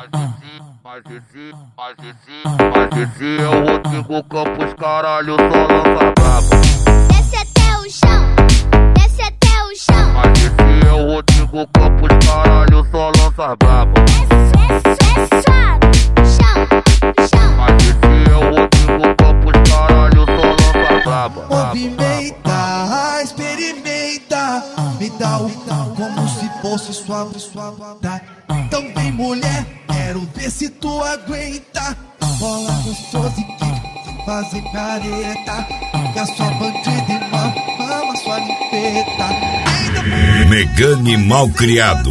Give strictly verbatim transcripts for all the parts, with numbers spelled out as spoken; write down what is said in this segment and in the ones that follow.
Mas esse, mas esse, mas esse é o Rodrigo Campos, caralho, só lança braba. Desce até o chão, desce até o chão. Mas esse é o Rodrigo Campos, caralho, só lança braba. Desce, desce, desce suave, chão, chão. Mas esse é o Rodrigo Campos, caralho, só lança braba. Movimenta, experimenta, me dá o como se fosse sua vontade. Então vem mulher, quero ver se tu aguenta. Bola gostosa e que fazer careta, que a sua bandida e mama sua limpeta. Megane Malcriado.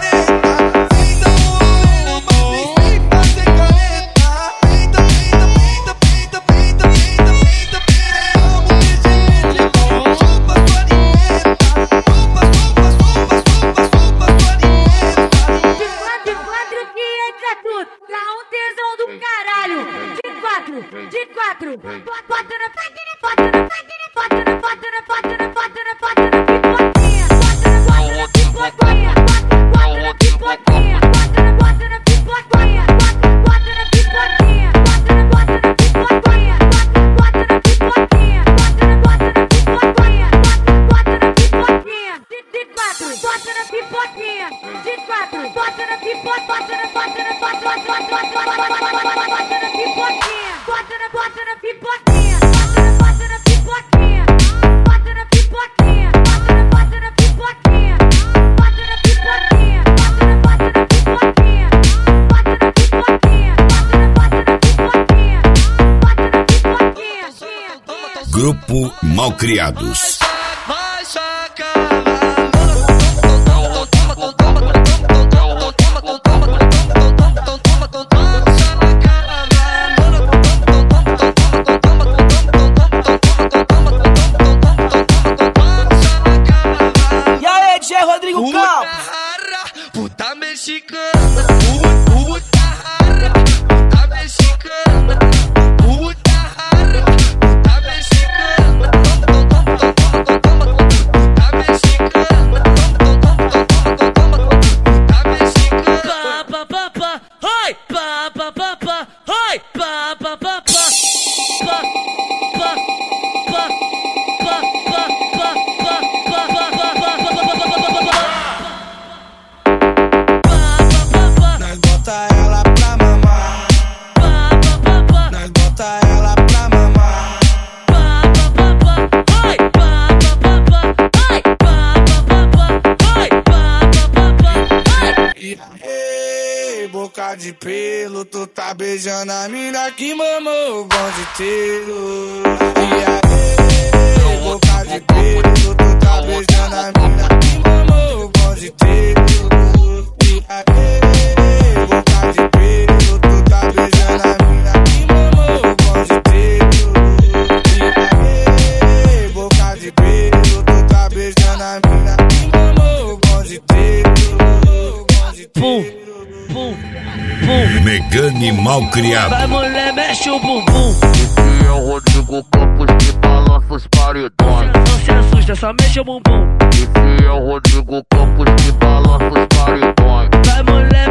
De quatro, bota na pedra, bota na pedra, bota na bota na bota na bota na bota na pipoquinha, bota na bota na pipoquinha, bota na pipoquinha, bota na bota na pipoquinha, bota na pipoquinha, bota na bota na pipoquinha, bota na pipoquinha, bota na bota na pipoquinha, bota na pipoquinha, de quatro, bota na pipoquinha, de quatro, bota na pipoca, bota na bota na bota na bota na pipoquinha. Bota na, bota na pipoquinha, bota na, bota na pipoquinha, bota na pipoquinha, bota na, bota na pipoquinha, bota na pipoquinha, bota na, bota na pipoquinha, bota na pipoquinha, bota na, bota na pipoquinha, bota na pipoquinha. Grupo Malcriados. Rodrigo Campos, puta mexicana, puta rara, puta mexicana, puta rara, puta mexicana, puta mexicana, puta mexicana. pa pa pa pa, oi, pa pa pa pa, oi, pa pa pa pa, pa pa pa pa pa boca de pelo, tu tá beijando a mina que mamou o bom de tiro. E aí, boca de pelo, tu tá beijando a mina que mamou o bom de tiro. E aí, boca de pelo, tu tá beijando a mina que mamou o bom de tiro. E aí, boca de pelo, tu tá beijando a mina que mamou o bom de tiro. Pum, pum, pum. Megane Malcriado. Vai mulher, mexe o bumbum. Esse é o Rodrigo Campos que balança os paredões. Não se assusta, só mexe o bumbum. Esse é o Rodrigo Campos que balança os paredões. Vai mulher,